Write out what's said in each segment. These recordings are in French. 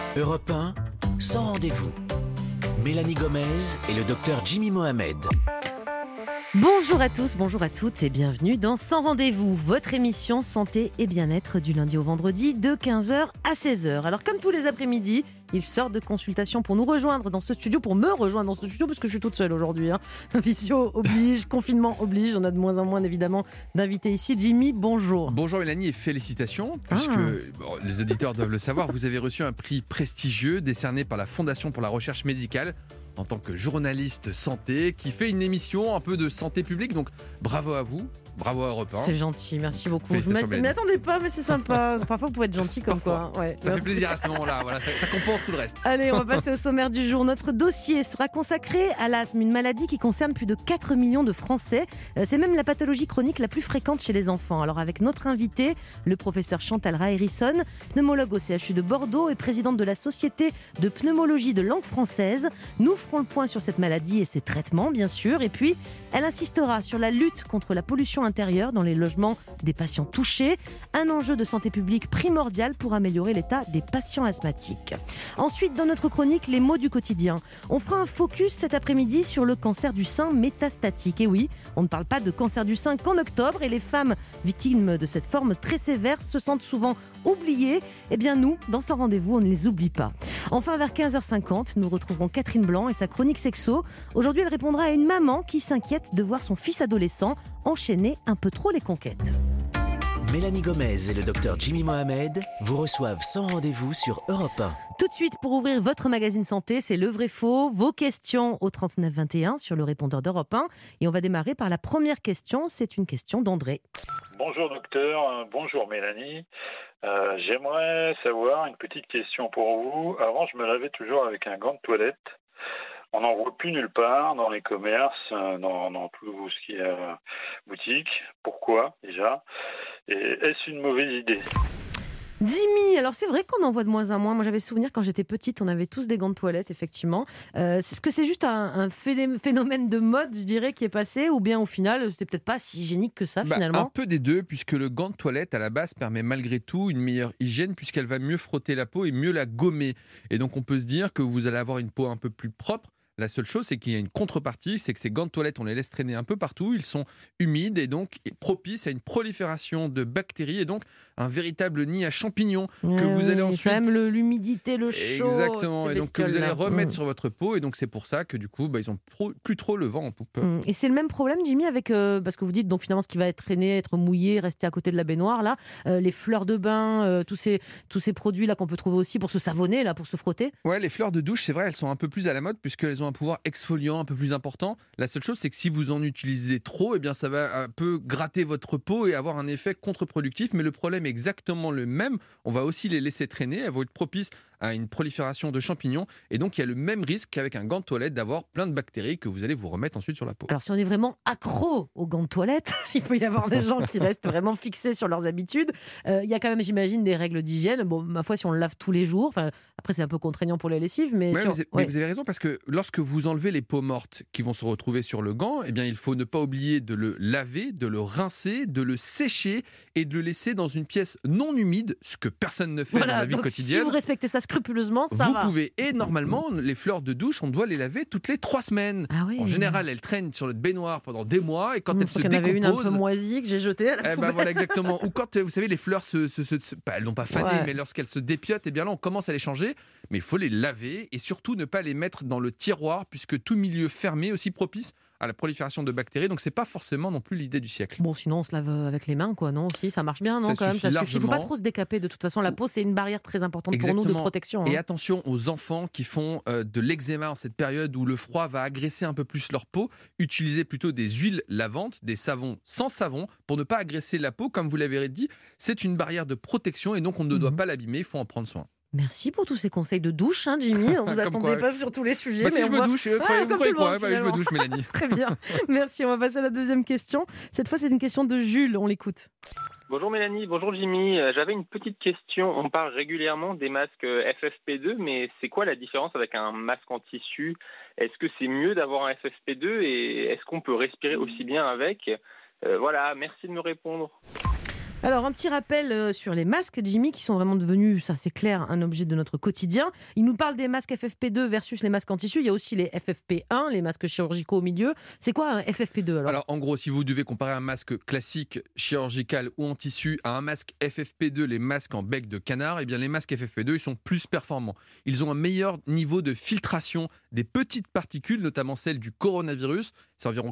Europe 1, sans rendez-vous. Mélanie Gomez et le docteur Jimmy Mohamed. Bonjour à tous, bonjour à toutes et bienvenue dans Sans Rendez-vous, votre émission santé et bien-être du lundi au vendredi de 15h à 16h. Alors comme tous les après-midi, il sort de consultation pour nous rejoindre dans ce studio, pour me rejoindre dans ce studio parce que je suis toute seule aujourd'hui. Visio oblige, confinement oblige, on a de moins en moins évidemment d'invités ici. Jimmy, bonjour. Bonjour Mélanie et félicitations, puisque les auditeurs doivent le savoir, vous avez reçu un prix prestigieux décerné par la Fondation pour la recherche médicale en tant que journaliste santé qui fait une émission un peu de santé publique, donc bravo à vous. Bravo à Europe 1. C'est gentil, merci beaucoup. Je ne m'y attendais pas, mais c'est sympa. Parfois, vous pouvez être gentil comme Parfois. quoi. Ouais, ça fait plaisir à ce moment-là, voilà, ça compense tout le reste. Allez, on va passer au sommaire du jour. Notre dossier sera consacré à l'asthme, une maladie qui concerne plus de 4 millions de Français. C'est même la pathologie chronique la plus fréquente chez les enfants. Alors avec notre invité, le professeur Chantal Raérisson, pneumologue au CHU de Bordeaux et présidente de la Société de pneumologie de langue française, nous ferons le point sur cette maladie et ses traitements, bien sûr. Et puis, elle insistera sur la lutte contre la pollution intérieure dans les logements des patients touchés, un enjeu de santé publique primordial pour améliorer l'état des patients asthmatiques. Ensuite, dans notre chronique, les mots du quotidien. On fera un focus cet après-midi sur le cancer du sein métastatique. Et oui, on ne parle pas de cancer du sein qu'en octobre et les femmes victimes de cette forme très sévère se sentent souvent oubliées. Eh bien nous, dans ce rendez-vous, on ne les oublie pas. Enfin, vers 15h50, nous retrouverons Catherine Blanc et sa chronique sexo. Aujourd'hui, elle répondra à une maman qui s'inquiète de voir son fils adolescent enchaîner un peu trop les conquêtes. Mélanie Gomez et le docteur Jimmy Mohamed vous reçoivent sans rendez-vous sur Europe 1. Tout de suite, pour ouvrir votre magazine santé, c'est le vrai faux. Vos questions au 39 21 sur le répondeur d'Europe 1. Et on va démarrer par la première question. C'est une question d'André. Bonjour docteur, bonjour Mélanie. J'aimerais savoir une petite question pour vous. Avant, je me lavais toujours avec un gant de toilette. On n'en voit plus nulle part dans les commerces, dans tout ce qui est boutique. Pourquoi déjà ? Et est-ce une mauvaise idée ? Jimmy, alors c'est vrai qu'on en voit de moins en moins. Moi j'avais souvenir quand j'étais petite, on avait tous des gants de toilette, effectivement. Est-ce que c'est juste un phénomène de mode, je dirais, qui est passé, ou bien au final, c'était peut-être pas si hygiénique que ça finalement ? Un peu des deux, puisque le gant de toilette à la base permet malgré tout une meilleure hygiène, puisqu'elle va mieux frotter la peau et mieux la gommer. Et donc on peut se dire que vous allez avoir une peau un peu plus propre. La seule chose, c'est qu'il y a une contrepartie, c'est que ces gants de toilette, on les laisse traîner un peu partout, ils sont humides et donc propices à une prolifération de bactéries et donc un véritable nid à champignons que vous allez ensuite... Quand même l'humidité, le chaud... Exactement, et donc que vous allez remettre sur votre peau et donc c'est pour ça que du coup, ils ont plus trop le vent en poupe. Et c'est le même problème, Jimmy, avec parce que vous dites donc finalement ce qui va être traîné, être mouillé, rester à côté de la baignoire, là, les fleurs de bain, tous ces produits là qu'on peut trouver aussi pour se savonner, là, pour se frotter. Ouais, les fleurs de douche, c'est vrai, elles sont un peu plus à la mode puisqu'elles ont un pouvoir exfoliant un peu plus important. La seule chose, c'est que si vous en utilisez trop, eh bien, ça va un peu gratter votre peau et avoir un effet contre-productif. Mais le problème est exactement le même. On va aussi les laisser traîner. Elles vont être propices à une prolifération de champignons. Et donc, il y a le même risque qu'avec un gant de toilette d'avoir plein de bactéries que vous allez vous remettre ensuite sur la peau. Alors, si on est vraiment accro aux gants de toilette, s'il peut y avoir des gens qui restent vraiment fixés sur leurs habitudes, il y a quand même, j'imagine, des règles d'hygiène. Bon, ma foi, si on le lave tous les jours, après, c'est un peu contraignant pour les lessives. Mais, mais vous avez raison, parce que lorsque vous enlevez les peaux mortes qui vont se retrouver sur le gant, eh bien, il faut ne pas oublier de le laver, de le rincer, de le sécher et de le laisser dans une pièce non humide, ce que personne ne fait dans la vie quotidienne. Si vous respectez ça scrupuleusement, ça va. Vous pouvez. Et normalement, les fleurs de douche, on doit les laver toutes les 3 semaines. Ah oui. En général, elles traînent sur notre baignoire pendant des mois et quand elles se décomposent... Il y en avait une un peu moisie que j'ai jetée à la poubelle. Voilà, exactement. Ou quand, vous savez, les fleurs elles n'ont pas fané, mais lorsqu'elles se dépiotent, eh bien là, on commence à les changer. Mais il faut les laver et surtout ne pas les mettre dans le tiroir puisque tout milieu fermé est aussi propice à la prolifération de bactéries, donc c'est pas forcément non plus l'idée du siècle. Bon, sinon on se lave avec les mains, quoi, non ? Aussi, ça marche bien, non ? Quand même, ça suffit. Il ne faut pas trop se décaper. De toute façon, la peau, c'est une barrière très importante pour nous de protection. Et attention aux enfants qui font de l'eczéma en cette période où le froid va agresser un peu plus leur peau. Utilisez plutôt des huiles lavantes, des savons sans savon pour ne pas agresser la peau. Comme vous l'avez dit, c'est une barrière de protection et donc on ne doit pas l'abîmer. Il faut en prendre soin. Merci pour tous ces conseils de douche, Jimmy. On vous attendait pas sur tous les sujets. Mais si je me douche, je me douche, Mélanie. Très bien. Merci. On va passer à la deuxième question. Cette fois, c'est une question de Jules. On l'écoute. Bonjour Mélanie, bonjour Jimmy. J'avais une petite question. On parle régulièrement des masques FFP2, mais c'est quoi la différence avec un masque en tissu ? Est-ce que c'est mieux d'avoir un FFP2 et est-ce qu'on peut respirer aussi bien avec ? Voilà, merci de me répondre. Alors, un petit rappel sur les masques, Jimmy, qui sont vraiment devenus, ça c'est clair, un objet de notre quotidien. Il nous parle des masques FFP2 versus les masques en tissu. Il y a aussi les FFP1, les masques chirurgicaux au milieu. C'est quoi un FFP2 alors ? Alors, en gros, si vous devez comparer un masque classique, chirurgical ou en tissu à un masque FFP2, les masques en bec de canard, eh bien, les masques FFP2, ils sont plus performants. Ils ont un meilleur niveau de filtration des petites particules, notamment celles du coronavirus. C'est environ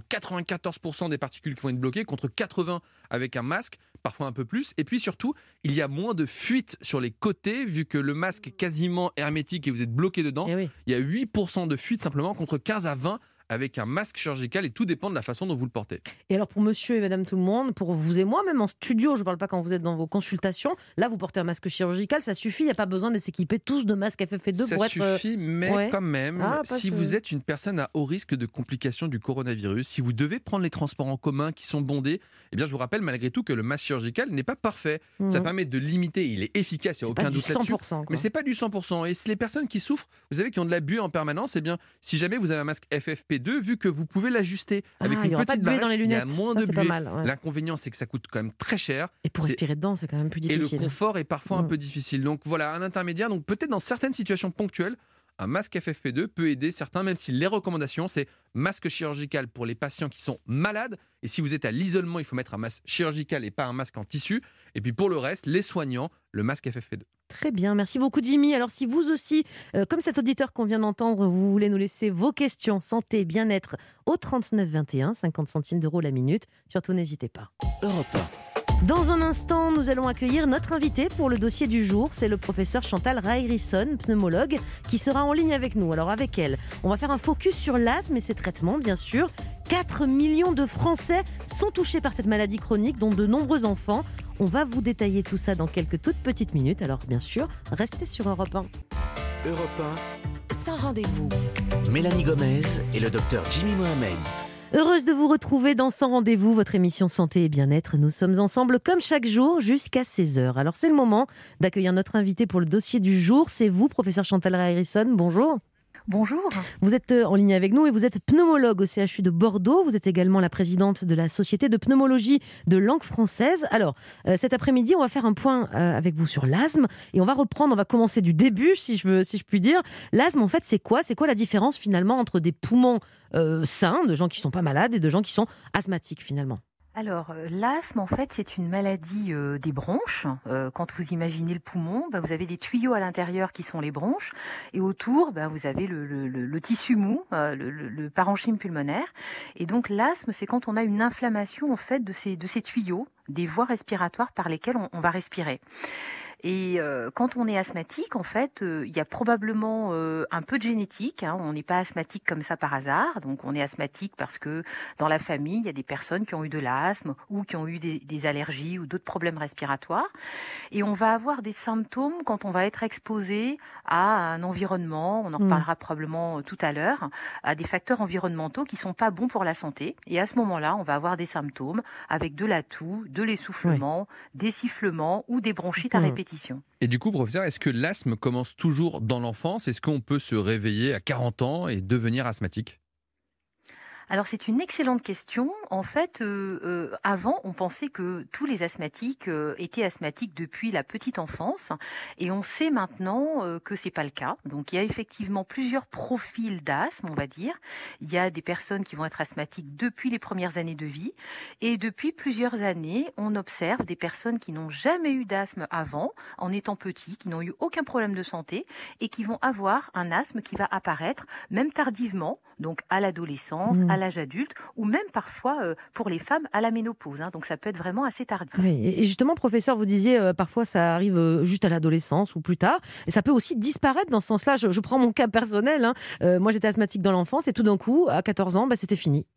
94% des particules qui vont être bloquées, contre 80% avec un masque, parfois un peu plus. Et puis surtout, il y a moins de fuite sur les côtés, vu que le masque est quasiment hermétique et vous êtes bloqué dedans. Eh oui. Il y a 8% de fuite simplement, contre 15 à 20 avec un masque chirurgical, et tout dépend de la façon dont vous le portez. Et alors pour monsieur et madame tout le monde, pour vous et moi, même en studio, je ne parle pas quand vous êtes dans vos consultations, là vous portez un masque chirurgical, ça suffit, il n'y a pas besoin de s'équiper tous de masques FFP2 Ça pour suffit, mais ouais. quand même, si que... vous êtes une personne à haut risque de complications du coronavirus, si vous devez prendre les transports en commun qui sont bondés, eh bien je vous rappelle malgré tout que le masque chirurgical n'est pas parfait. Ça permet de limiter, il est efficace, il n'y a aucun doute là-dessus. Mais c'est pas du 100%. Et les personnes qui souffrent, vous savez, qui ont de la buée en permanence, eh bien si jamais vous avez un masque FFP2, vu que vous pouvez l'ajuster avec une petite barrette, dans les lunettes. Il y a moins de buée. Ouais. L'inconvénient, c'est que ça coûte quand même très cher. Et pour respirer dedans, c'est quand même plus difficile. Et le confort est parfois un peu difficile. Donc voilà, un intermédiaire. Donc peut-être dans certaines situations ponctuelles, un masque FFP2 peut aider certains, même si les recommandations, c'est masque chirurgical pour les patients qui sont malades. Et si vous êtes à l'isolement, il faut mettre un masque chirurgical et pas un masque en tissu. Et puis pour le reste, les soignants, le masque FFP2. Très bien, merci beaucoup Jimmy. Alors si vous aussi, comme cet auditeur qu'on vient d'entendre, vous voulez nous laisser vos questions santé, bien-être au 39 21, 50 centimes d'euros la minute, surtout n'hésitez pas. Europe 1. Dans un instant, nous allons accueillir notre invité pour le dossier du jour. C'est le professeur Chantal Raérisson, pneumologue, qui sera en ligne avec nous. Alors avec elle, on va faire un focus sur l'asthme et ses traitements, bien sûr. 4 millions de Français sont touchés par cette maladie chronique, dont de nombreux enfants. On va vous détailler tout ça dans quelques toutes petites minutes. Alors bien sûr, restez sur Europe 1. Europe 1. Sans rendez-vous. Mélanie Gomez et le docteur Jimmy Mohamed. Heureuse de vous retrouver dans Sans Rendez-vous, votre émission Santé et Bien-être. Nous sommes ensemble comme chaque jour jusqu'à 16h. Alors c'est le moment d'accueillir notre invité pour le dossier du jour. C'est vous, professeur Chantal Raérisson. Bonjour. Bonjour. Vous êtes en ligne avec nous et vous êtes pneumologue au CHU de Bordeaux. Vous êtes également la présidente de la Société de pneumologie de langue française. Alors, cet après-midi, on va faire un point avec vous sur l'asthme et on va commencer du début, si je puis dire. L'asthme, en fait, c'est quoi ? C'est quoi la différence finalement entre des poumons sains, de gens qui ne sont pas malades, et de gens qui sont asthmatiques finalement ? Alors, l'asthme, en fait, c'est une maladie des bronches. Quand vous imaginez le poumon, vous avez des tuyaux à l'intérieur qui sont les bronches, et autour, vous avez le tissu mou, le parenchyme pulmonaire. Et donc, l'asthme, c'est quand on a une inflammation, en fait, de ces tuyaux, des voies respiratoires par lesquelles on va respirer. Et quand on est asthmatique, en fait, il y a probablement un peu de génétique. On n'est pas asthmatique comme ça par hasard. Donc, on est asthmatique parce que dans la famille, il y a des personnes qui ont eu de l'asthme ou qui ont eu des allergies ou d'autres problèmes respiratoires. Et on va avoir des symptômes quand on va être exposé à un environnement, on en reparlera probablement tout à l'heure, à des facteurs environnementaux qui ne sont pas bons pour la santé. Et à ce moment-là, on va avoir des symptômes avec de la toux, de l'essoufflement, des sifflements ou des bronchites à répétition. Et du coup, professeur, est-ce que l'asthme commence toujours dans l'enfance ? Est-ce qu'on peut se réveiller à 40 ans et devenir asthmatique ? Alors c'est une excellente question. En fait, avant, on pensait que tous les asthmatiques étaient asthmatiques depuis la petite enfance, et on sait maintenant que c'est pas le cas. Donc il y a effectivement plusieurs profils d'asthme, on va dire. Il y a des personnes qui vont être asthmatiques depuis les premières années de vie, et depuis plusieurs années, on observe des personnes qui n'ont jamais eu d'asthme avant, en étant petits, qui n'ont eu aucun problème de santé, et qui vont avoir un asthme qui va apparaître même tardivement, donc à l'adolescence, à l'âge adulte, ou même parfois pour les femmes à la ménopause. Donc ça peut être vraiment assez tardif. Oui, et justement, professeur, vous disiez parfois ça arrive juste à l'adolescence ou plus tard, et ça peut aussi disparaître dans ce sens-là. Je prends mon cas personnel. Moi, j'étais asthmatique dans l'enfance et tout d'un coup, à 14 ans, c'était fini.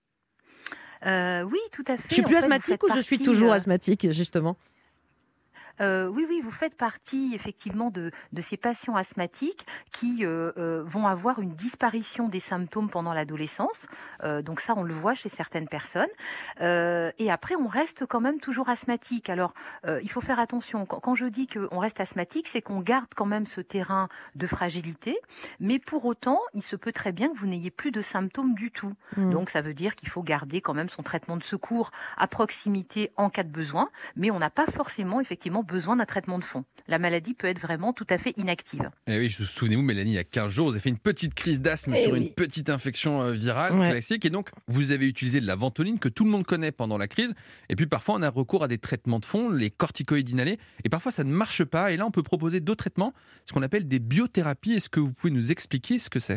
Oui, tout à fait. Je suis plus asthmatique ou je suis toujours asthmatique, justement ? Oui, vous faites partie effectivement de ces patients asthmatiques qui vont avoir une disparition des symptômes pendant l'adolescence. Donc ça, on le voit chez certaines personnes. Et après, on reste quand même toujours asthmatique. Alors, il faut faire attention. Quand je dis qu'on reste asthmatique, c'est qu'on garde quand même ce terrain de fragilité. Mais pour autant, il se peut très bien que vous n'ayez plus de symptômes du tout. Donc ça veut dire qu'il faut garder quand même son traitement de secours à proximité en cas de besoin. Mais on n'a pas forcément effectivement besoin d'un traitement de fond. La maladie peut être vraiment tout à fait inactive. Et oui, souvenez-vous, Mélanie, il y a 15 jours, vous avez fait une petite crise d'asthme sur une petite infection virale classique. Et donc, vous avez utilisé de la ventoline que tout le monde connaît pendant la crise. Et puis, parfois, on a recours à des traitements de fond, les corticoïdes inhalés. Et parfois, ça ne marche pas. Et là, on peut proposer d'autres traitements, ce qu'on appelle des biothérapies. Est-ce que vous pouvez nous expliquer ce que c'est ?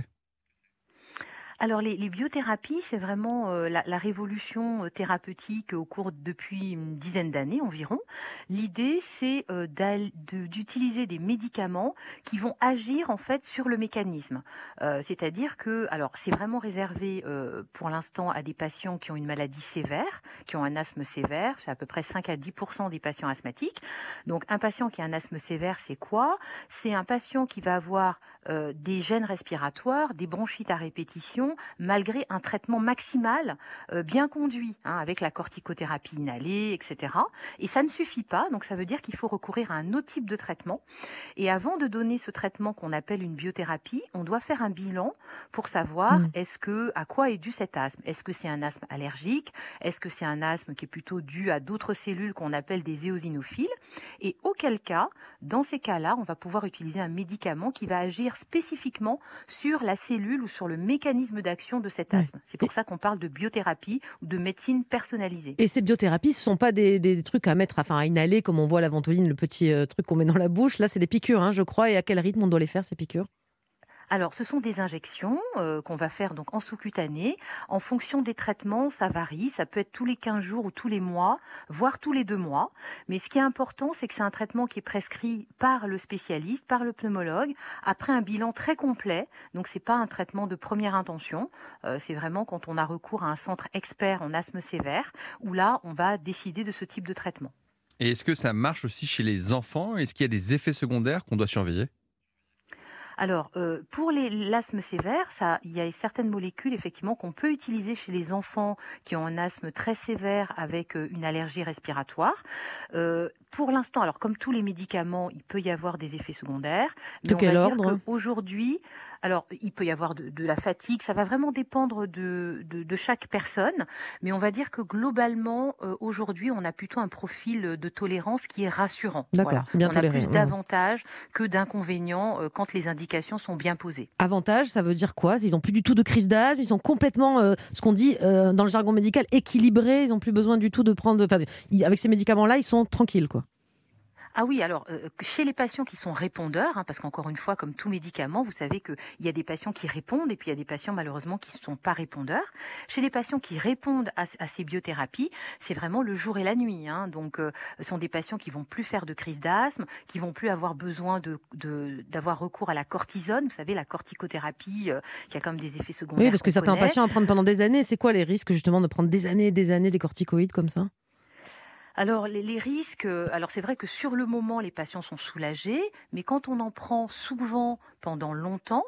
Alors les biothérapies, c'est vraiment la révolution thérapeutique depuis une dizaine d'années environ. L'idée, c'est d'utiliser des médicaments qui vont agir en fait sur le mécanisme. C'est-à-dire que, alors c'est vraiment réservé pour l'instant à des patients qui ont une maladie sévère, qui ont un asthme sévère. C'est à peu près 5 à 10% des patients asthmatiques. Donc un patient qui a un asthme sévère, c'est quoi ? C'est un patient qui va avoir des gènes respiratoires, des bronchites à répétition, malgré un traitement maximal bien conduit, avec la corticothérapie inhalée, etc. Et ça ne suffit pas, donc ça veut dire qu'il faut recourir à un autre type de traitement. Et avant de donner ce traitement qu'on appelle une biothérapie, on doit faire un bilan pour savoir à quoi est dû cet asthme. Est-ce que c'est un asthme allergique ? Est-ce que c'est un asthme qui est plutôt dû à d'autres cellules qu'on appelle des éosinophiles ? Et auquel cas, dans ces cas-là, on va pouvoir utiliser un médicament qui va agir spécifiquement sur la cellule ou sur le mécanisme d'action de cet asthme. C'est pour ça qu'on parle de biothérapie ou de médecine personnalisée. Et ces biothérapies, ce ne sont pas des trucs à mettre, à inhaler, comme on voit la ventoline, le petit truc qu'on met dans la bouche. Là, c'est des piqûres, je crois. Et à quel rythme on doit les faire, ces piqûres ? Alors, ce sont des injections qu'on va faire donc en sous-cutané. En fonction des traitements, ça varie. Ça peut être tous les 15 jours ou tous les mois, voire tous les 2 mois. Mais ce qui est important, c'est que c'est un traitement qui est prescrit par le spécialiste, par le pneumologue, après un bilan très complet. Donc, c'est pas un traitement de première intention. C'est vraiment quand on a recours à un centre expert en asthme sévère, où là, on va décider de ce type de traitement. Et est-ce que ça marche aussi chez les enfants ? Est-ce qu'il y a des effets secondaires qu'on doit surveiller ? Alors, pour l'asthme sévère, il y a certaines molécules effectivement qu'on peut utiliser chez les enfants qui ont un asthme très sévère avec une allergie respiratoire. Pour l'instant, alors comme tous les médicaments, il peut y avoir des effets secondaires. Mais on va dire qu'aujourd'hui, alors il peut y avoir de la fatigue, ça va vraiment dépendre de chaque personne. Mais on va dire que globalement, aujourd'hui, on a plutôt un profil de tolérance qui est rassurant. D'accord, c'est bien toléré. On a plus d'avantages que d'inconvénients quand les indications sont bien posées. Avantage, ça veut dire quoi ? Ils n'ont plus du tout de crise d'asthme, ils sont complètement, ce qu'on dit dans le jargon médical, équilibrés, ils n'ont plus besoin du tout de prendre... avec ces médicaments-là, ils sont tranquilles, quoi. Ah oui, alors chez les patients qui sont répondeurs, parce qu'encore une fois, comme tout médicament, vous savez qu'il y a des patients qui répondent et puis il y a des patients malheureusement qui ne sont pas répondeurs. Chez les patients qui répondent à ces biothérapies, c'est vraiment le jour et la nuit. Donc, ce sont des patients qui vont plus faire de crise d'asthme, qui vont plus avoir besoin d'avoir recours à la cortisone. Vous savez, la corticothérapie qui a quand même des effets secondaires. Oui, parce que certains patients en prennent pendant des années. C'est quoi les risques justement de prendre des années et des années des corticoïdes comme ça ? Alors, les risques, alors c'est vrai que sur le moment, les patients sont soulagés, mais quand on en prend souvent pendant longtemps,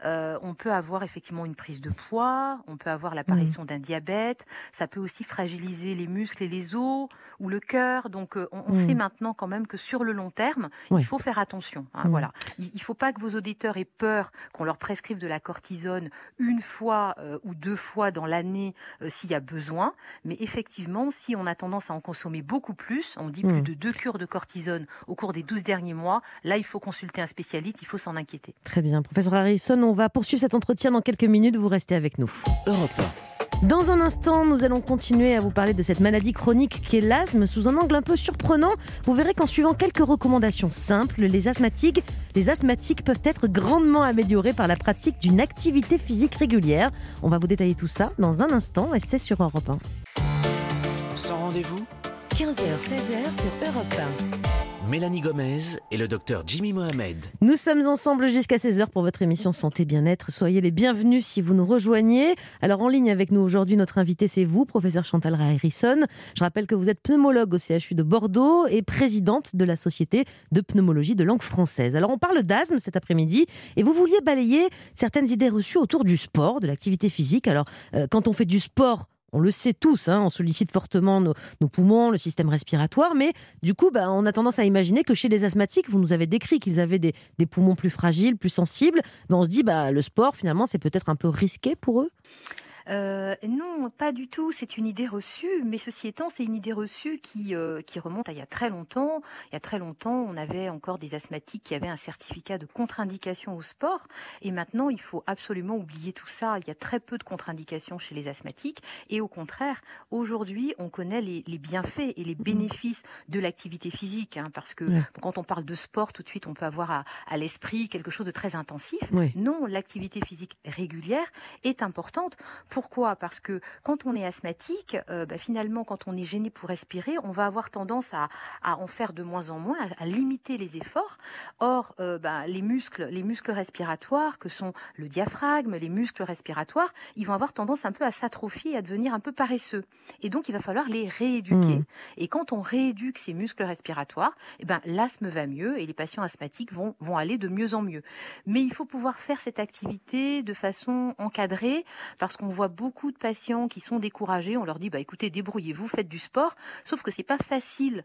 on peut avoir effectivement une prise de poids, on peut avoir l'apparition d'un diabète, ça peut aussi fragiliser les muscles et les os ou le cœur. Donc, on sait maintenant quand même que sur le long terme, il faut faire attention. Voilà. Il ne faut pas que vos auditeurs aient peur qu'on leur prescrive de la cortisone une fois ou 2 fois dans l'année s'il y a besoin. Mais effectivement, si on a tendance à en consommer beaucoup plus, on dit plus de 2 cures de cortisone au cours des 12 derniers mois, là il faut consulter un spécialiste, il faut s'en inquiéter. Très bien, professeur Harrison, on va poursuivre cet entretien dans quelques minutes, vous restez avec nous. Europe 1. Dans un instant, nous allons continuer à vous parler de cette maladie chronique qu'est l'asthme sous un angle un peu surprenant. Vous verrez qu'en suivant quelques recommandations simples, les asthmatiques peuvent être grandement améliorés par la pratique d'une activité physique régulière. On va vous détailler tout ça dans un instant et c'est sur Europe 1. Sans rendez-vous, 15h, 16h sur Europe 1. Mélanie Gomez et le docteur Jimmy Mohamed. Nous sommes ensemble jusqu'à 16h pour votre émission Santé Bien-être. Soyez les bienvenus si vous nous rejoignez. Alors en ligne avec nous aujourd'hui, notre invité c'est vous, professeur Chantal Rae-Harrison. Je rappelle que vous êtes pneumologue au CHU de Bordeaux et présidente de la Société de pneumologie de langue française. Alors on parle d'asthme cet après-midi et vous vouliez balayer certaines idées reçues autour du sport, de l'activité physique. Alors quand on fait du sport, on le sait tous, on sollicite fortement nos poumons, le système respiratoire, mais du coup, on a tendance à imaginer que chez les asthmatiques, vous nous avez décrit qu'ils avaient des poumons plus fragiles, plus sensibles, on se dit, le sport, finalement, c'est peut-être un peu risqué pour eux ? Non, pas du tout. C'est une idée reçue, mais ceci étant, c'est une idée reçue qui remonte à il y a très longtemps. Il y a très longtemps, on avait encore des asthmatiques qui avaient un certificat de contre-indication au sport. Et maintenant, il faut absolument oublier tout ça. Il y a très peu de contre-indications chez les asthmatiques. Et au contraire, aujourd'hui, on connaît les bienfaits et les bénéfices de l'activité physique. Parce que quand on parle de sport, tout de suite, on peut avoir à l'esprit quelque chose de très intensif. Oui. Non, l'activité physique régulière est importante. Pourquoi ? Parce que quand on est asthmatique, finalement, quand on est gêné pour respirer, on va avoir tendance à en faire de moins en moins, à limiter les efforts. Or, les muscles respiratoires, que sont le diaphragme, les muscles respiratoires, ils vont avoir tendance un peu à s'atrophier, à devenir un peu paresseux. Et donc, il va falloir les rééduquer. Et quand on rééduque ces muscles respiratoires, l'asthme va mieux et les patients asthmatiques vont aller de mieux en mieux. Mais il faut pouvoir faire cette activité de façon encadrée, parce qu'on voit beaucoup de patients qui sont découragés. On leur dit, écoutez, débrouillez-vous, faites du sport. Sauf que c'est pas facile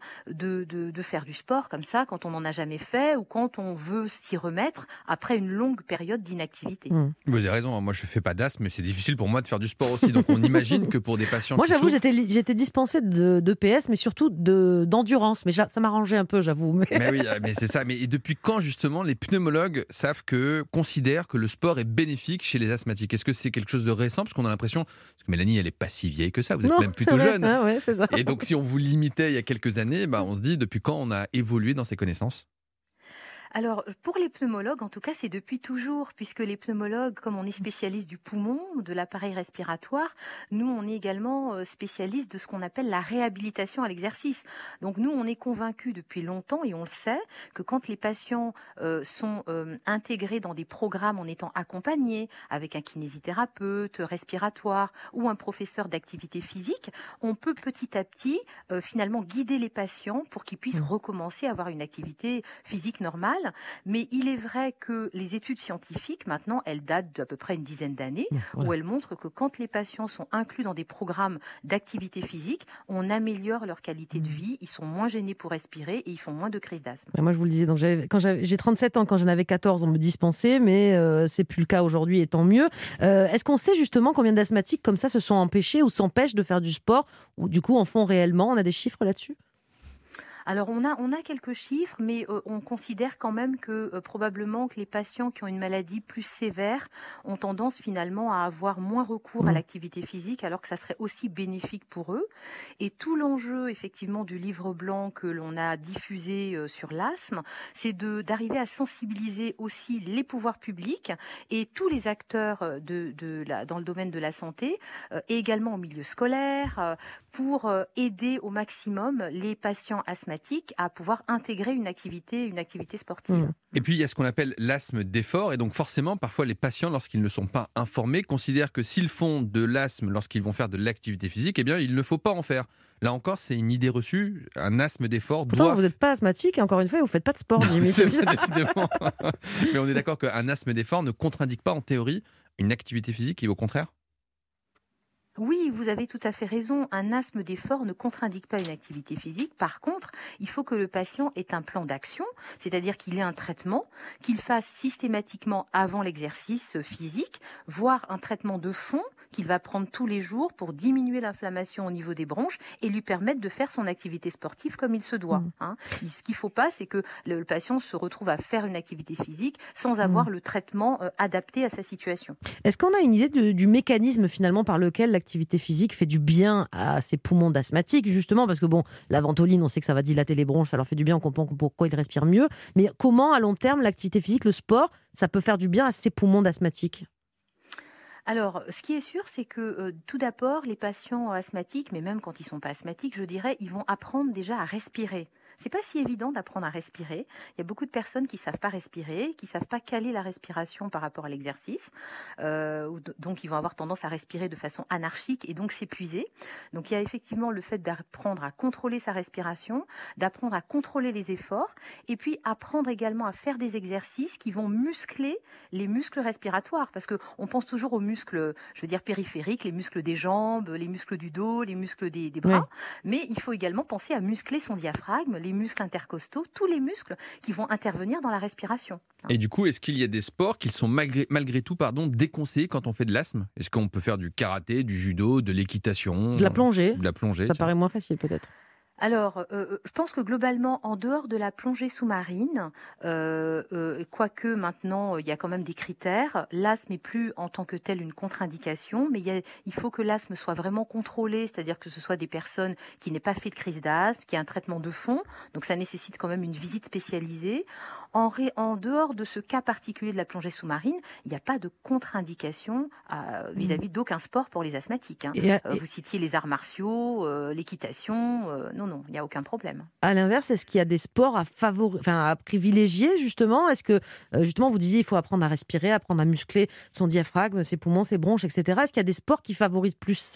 de faire du sport comme ça quand on n'en a jamais fait ou quand on veut s'y remettre après une longue période d'inactivité. Vous avez raison, moi je fais pas d'asthme, mais c'est difficile pour moi de faire du sport aussi. Donc on imagine que pour des patients moi, qui j'avoue, souffrent... j'étais dispensée de PS, mais surtout d'endurance. Mais ça m'arrangeait un peu, j'avoue. Mais oui, mais c'est ça. Mais depuis quand justement les pneumologues considèrent que le sport est bénéfique chez les asthmatiques ? Est-ce que c'est quelque chose de récent ? Parce qu'on a l'impression, parce que Mélanie, elle est pas si vieille que ça, vous êtes même plutôt jeune. C'est ça. Et donc si on vous limitait il y a quelques années, on se dit depuis quand on a évolué dans ses connaissances ? Alors, pour les pneumologues, en tout cas, c'est depuis toujours, puisque les pneumologues, comme on est spécialiste du poumon, de l'appareil respiratoire, nous, on est également spécialiste de ce qu'on appelle la réhabilitation à l'exercice. Donc, nous, on est convaincus depuis longtemps, et on le sait, que quand les patients sont intégrés dans des programmes en étant accompagnés avec un kinésithérapeute respiratoire ou un professeur d'activité physique, on peut petit à petit, finalement, guider les patients pour qu'ils puissent recommencer à avoir une activité physique normale. Mais il est vrai que les études scientifiques, maintenant, elles datent d'à peu près une dizaine d'années, où elles montrent que quand les patients sont inclus dans des programmes d'activité physique, on améliore leur qualité de vie, ils sont moins gênés pour respirer et ils font moins de crises d'asthme. Moi, je vous le disais, donc j'ai 37 ans, quand j'en avais 14, on me dispensait, mais c'est plus le cas aujourd'hui, et tant mieux. Est-ce qu'on sait justement combien d'asthmatiques comme ça se sont empêchés ou s'empêchent de faire du sport, ou du coup en font réellement ? On a des chiffres là-dessus ? Alors on a quelques chiffres, mais on considère quand même que probablement que les patients qui ont une maladie plus sévère ont tendance finalement à avoir moins recours à l'activité physique, alors que ça serait aussi bénéfique pour eux. Et tout l'enjeu effectivement du livre blanc que l'on a diffusé sur l'asthme, c'est d'arriver à sensibiliser aussi les pouvoirs publics et tous les acteurs dans le domaine de la santé, et également au milieu scolaire, pour aider au maximum les patients asthmatiques à pouvoir intégrer une activité sportive. Et puis il y a ce qu'on appelle l'asthme d'effort, et donc forcément parfois les patients, lorsqu'ils ne sont pas informés, considèrent que s'ils font de l'asthme lorsqu'ils vont faire de l'activité physique, il ne faut pas en faire. Là encore, c'est une idée reçue, un asthme d'effort Pourtant, vous n'êtes pas asthmatique, et encore une fois, vous ne faites pas de sport, Jimmy. C'est ça, décidément. Mais on est d'accord qu'un asthme d'effort ne contre-indique pas en théorie une activité physique, et au contraire ? Oui, vous avez tout à fait raison. Un asthme d'effort ne contre-indique pas une activité physique. Par contre, il faut que le patient ait un plan d'action, c'est-à-dire qu'il ait un traitement, qu'il fasse systématiquement avant l'exercice physique, voire un traitement de fond qu'il va prendre tous les jours pour diminuer l'inflammation au niveau des bronches et lui permettre de faire son activité sportive comme il se doit. Ce qu'il ne faut pas, c'est que le patient se retrouve à faire une activité physique sans avoir le traitement adapté à sa situation. Est-ce qu'on a une idée du mécanisme finalement par lequel l'activité physique fait du bien à ces poumons d'asthmatiques, justement, parce que la ventoline, on sait que ça va dilater les bronches, ça leur fait du bien, on comprend pourquoi ils respirent mieux, mais comment à long terme l'activité physique, le sport, ça peut faire du bien à ces poumons d'asthmatiques ? Alors, ce qui est sûr, c'est que tout d'abord, les patients asthmatiques, mais même quand ils ne sont pas asthmatiques, je dirais, ils vont apprendre déjà à respirer. C'est pas si évident d'apprendre à respirer. Il y a beaucoup de personnes qui savent pas respirer, qui savent pas caler la respiration par rapport à l'exercice. Donc ils vont avoir tendance à respirer de façon anarchique et donc s'épuiser. Donc il y a effectivement le fait d'apprendre à contrôler sa respiration, d'apprendre à contrôler les efforts et puis apprendre également à faire des exercices qui vont muscler les muscles respiratoires parce que on pense toujours aux muscles, je veux dire périphériques, les muscles des jambes, les muscles du dos, les muscles des bras, mais il faut également penser à muscler son diaphragme, les muscles intercostaux, tous les muscles qui vont intervenir dans la respiration. Et du coup, est-ce qu'il y a des sports qui sont malgré tout déconseillés quand on fait de l'asthme ? Est-ce qu'on peut faire du karaté, du judo, de l'équitation ? De la plongée. De la plongée, ça paraît moins facile peut-être. Alors, je pense que globalement, en dehors de la plongée sous-marine, quoique maintenant, il y a quand même des critères, l'asthme n'est plus en tant que tel une contre-indication, mais il faut que l'asthme soit vraiment contrôlé, c'est-à-dire que ce soit des personnes qui n'aient pas fait de crise d'asthme, qui aient un traitement de fond, donc ça nécessite quand même une visite spécialisée. En dehors de ce cas particulier de la plongée sous-marine, il n'y a pas de contre-indication vis-à-vis d'aucun sport pour les asthmatiques. Vous citiez les arts martiaux, l'équitation, non, il n'y a aucun problème. À l'inverse, est-ce qu'il y a des sports à privilégier justement ? Est-ce que justement vous disiez il faut apprendre à respirer, apprendre à muscler son diaphragme, ses poumons, ses bronches, etc. Est-ce qu'il y a des sports qui favorisent plus ça ?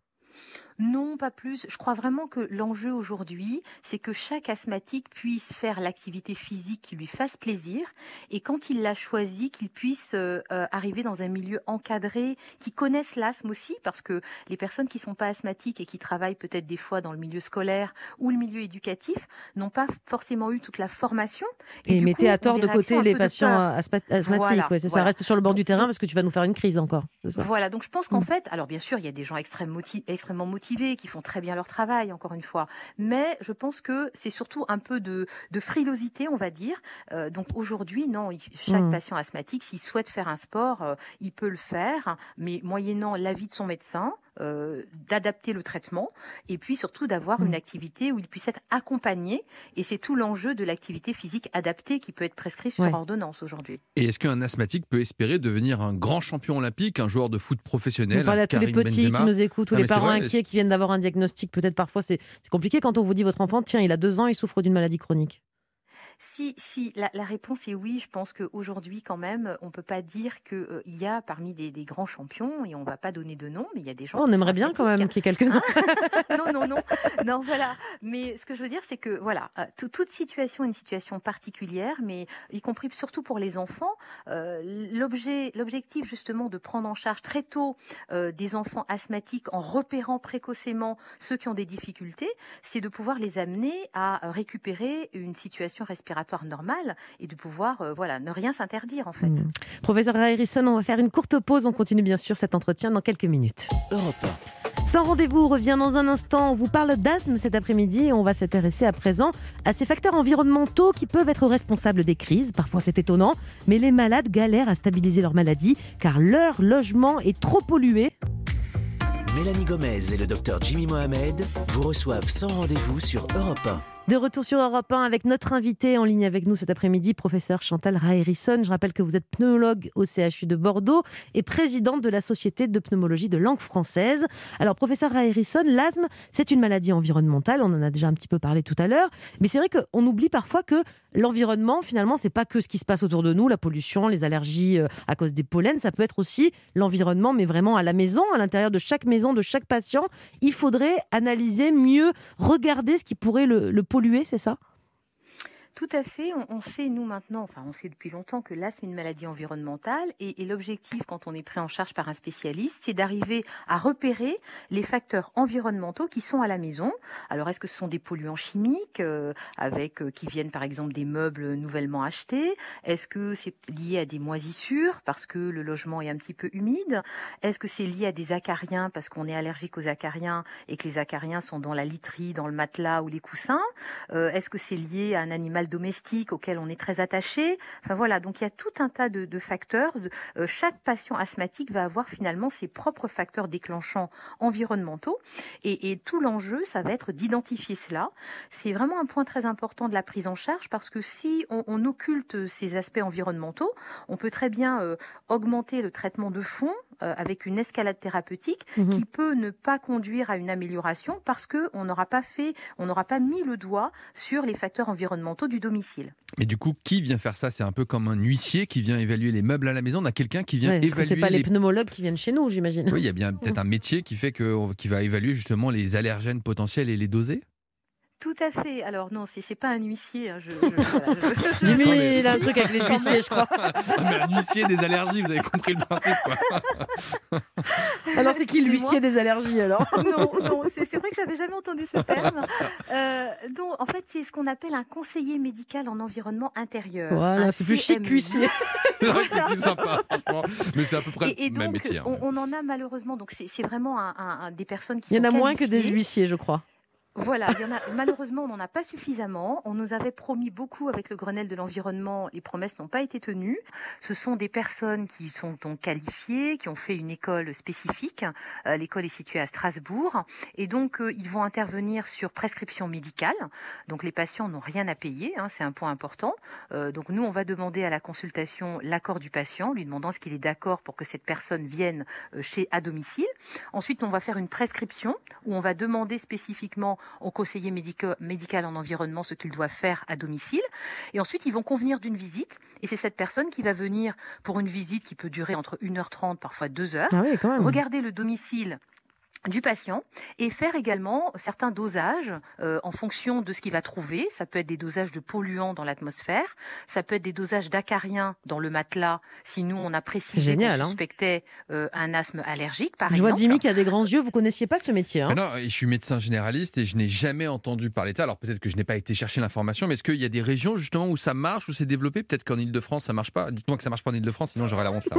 Non, pas plus. Je crois vraiment que l'enjeu aujourd'hui, c'est que chaque asthmatique puisse faire l'activité physique qui lui fasse plaisir et quand il l'a choisi, qu'il puisse arriver dans un milieu encadré, qui connaisse l'asthme aussi, parce que les personnes qui ne sont pas asthmatiques et qui travaillent peut-être des fois dans le milieu scolaire ou le milieu éducatif n'ont pas forcément eu toute la formation. Et mettez à tort de côté les patients asthmatiques. Voilà, ça reste sur le bord du terrain parce que tu vas nous faire une crise encore. Voilà, donc je pense qu'en fait, alors bien sûr, il y a des gens extrêmement motivés, qui font très bien leur travail, encore une fois. Mais je pense que c'est surtout un peu de frilosité, on va dire. Donc aujourd'hui, non, chaque patient asthmatique, s'il souhaite faire un sport, il peut le faire, mais moyennant l'avis de son médecin, d'adapter le traitement et puis surtout d'avoir une activité où il puisse être accompagné. Et c'est tout l'enjeu de l'activité physique adaptée qui peut être prescrite sur ordonnance aujourd'hui. Et est-ce qu'un asthmatique peut espérer devenir un grand champion olympique, un joueur de foot professionnel ? Vous parlez à tous les petits Benzema, qui nous écoutent, tous les parents inquiets qui viennent d'avoir un diagnostic. Peut-être parfois c'est compliqué quand on vous dit votre enfant, tiens, il a 2 ans, il souffre d'une maladie chronique. Si, la réponse est oui. Je pense qu'aujourd'hui, quand même, on ne peut pas dire qu'il y a parmi des grands champions, et on ne va pas donner de nom, mais il y a des gens on aimerait bien quand même qu'il y ait quelques noms. Non, voilà. Mais ce que je veux dire, c'est que voilà, toute situation est une situation particulière, mais y compris surtout pour les enfants. L'objectif justement de prendre en charge très tôt des enfants asthmatiques en repérant précocement ceux qui ont des difficultés, c'est de pouvoir les amener à récupérer une situation respiratoire normale et de pouvoir ne rien s'interdire en fait. Professeur Harrison, on va faire une courte pause. On continue bien sûr cet entretien dans quelques minutes. Europe 1. Sans rendez-vous revient dans un instant. On vous parle d'asthme cet après-midi et on va s'intéresser à présent à ces facteurs environnementaux qui peuvent être responsables des crises. Parfois c'est étonnant, mais les malades galèrent à stabiliser leur maladie car leur logement est trop pollué. Mélanie Gomez et le docteur Jimmy Mohamed vous reçoivent sans rendez-vous sur Europe 1. De retour sur Europe 1 avec notre invité en ligne avec nous cet après-midi, professeur Chantal Harrison. Je rappelle que vous êtes pneumologue au CHU de Bordeaux et présidente de la Société de pneumologie de langue française. Alors, professeur Harrison, l'asthme, c'est une maladie environnementale. On en a déjà un petit peu parlé tout à l'heure. Mais c'est vrai qu'on oublie parfois que l'environnement, finalement, c'est pas que ce qui se passe autour de nous, la pollution, les allergies à cause des pollens. Ça peut être aussi l'environnement, mais vraiment à la maison, à l'intérieur de chaque maison, de chaque patient. Il faudrait analyser mieux, regarder ce qui pourrait le polluer, c'est ça ? Tout à fait. On sait, nous, maintenant, on sait depuis longtemps que l'asthme est une maladie environnementale et l'objectif, quand on est pris en charge par un spécialiste, c'est d'arriver à repérer les facteurs environnementaux qui sont à la maison. Alors, est-ce que ce sont des polluants chimiques qui viennent, par exemple, des meubles nouvellement achetés ? Est-ce que c'est lié à des moisissures parce que le logement est un petit peu humide ? Est-ce que c'est lié à des acariens parce qu'on est allergique aux acariens et que les acariens sont dans la literie, dans le matelas ou les coussins ? Est-ce que c'est lié à un animal domestique auquel on est très attaché. Enfin voilà, donc il y a tout un tas de facteurs. Chaque patient asthmatique va avoir finalement ses propres facteurs déclenchants environnementaux et tout l'enjeu, ça va être d'identifier cela. C'est vraiment un point très important de la prise en charge parce que si on occulte ces aspects environnementaux, on peut très bien augmenter le traitement de fond avec une escalade thérapeutique qui peut ne pas conduire à une amélioration parce qu'on n'aura pas mis le doigt sur les facteurs environnementaux du domicile. Mais du coup, qui vient faire ça ? C'est un peu comme un huissier qui vient évaluer les meubles à la maison. On a quelqu'un qui vient évaluer. C'est pas les pneumologues qui viennent chez nous, j'imagine. Oui, il y a bien peut-être un métier qui va évaluer justement les allergènes potentiels et les doser. Tout à fait. Alors non, c'est pas un huissier. Hein. Jimmy, il a un truc avec les huissiers, je crois. Mais un huissier des allergies, vous avez compris le principe, quoi. Alors c'est qui l'huissier des allergies alors ? Non, c'est vrai que j'avais jamais entendu ce terme. Donc en fait, c'est ce qu'on appelle un conseiller médical en environnement intérieur. Voilà, c'est plus chic qu'huissier. C'est plus sympa, franchement. Mais c'est à peu près le même métier. Hein. On en a malheureusement. Donc c'est vraiment des personnes qui sont Il y en a moins qualifiées. que des huissiers, je crois. Voilà, malheureusement, on n'en a pas suffisamment. On nous avait promis beaucoup avec le Grenelle de l'environnement. Les promesses n'ont pas été tenues. Ce sont des personnes qui sont donc qualifiées, qui ont fait une école spécifique. L'école est située à Strasbourg. Et donc, ils vont intervenir sur prescription médicale. Donc, les patients n'ont rien à payer. C'est un point important. Donc, nous, on va demander à la consultation l'accord du patient, lui demandant ce qu'il est d'accord pour que cette personne vienne à domicile. Ensuite, on va faire une prescription où on va demander spécifiquement au conseiller médical en environnement ce qu'il doit faire à domicile. Et ensuite, ils vont convenir d'une visite. Et c'est cette personne qui va venir pour une visite qui peut durer entre 1h30, parfois 2h, regarder le domicile du patient et faire également certains dosages en fonction de ce qu'il va trouver. Ça peut être des dosages de polluants dans l'atmosphère, ça peut être des dosages d'acariens dans le matelas si nous on a précisé qu'on suspectait un asthme allergique par exemple. Je vois Jimmy qui a des grands yeux, vous connaissiez pas ce métier hein ? Non, je suis médecin généraliste et je n'ai jamais entendu parler de ça. Alors peut-être que je n'ai pas été chercher l'information, mais est-ce qu'il y a des régions justement où ça marche, où c'est développé ? Peut-être qu'en Ile-de-France ça marche pas. Dites-moi que ça marche pas en Ile-de-France, sinon j'aurai la honte là.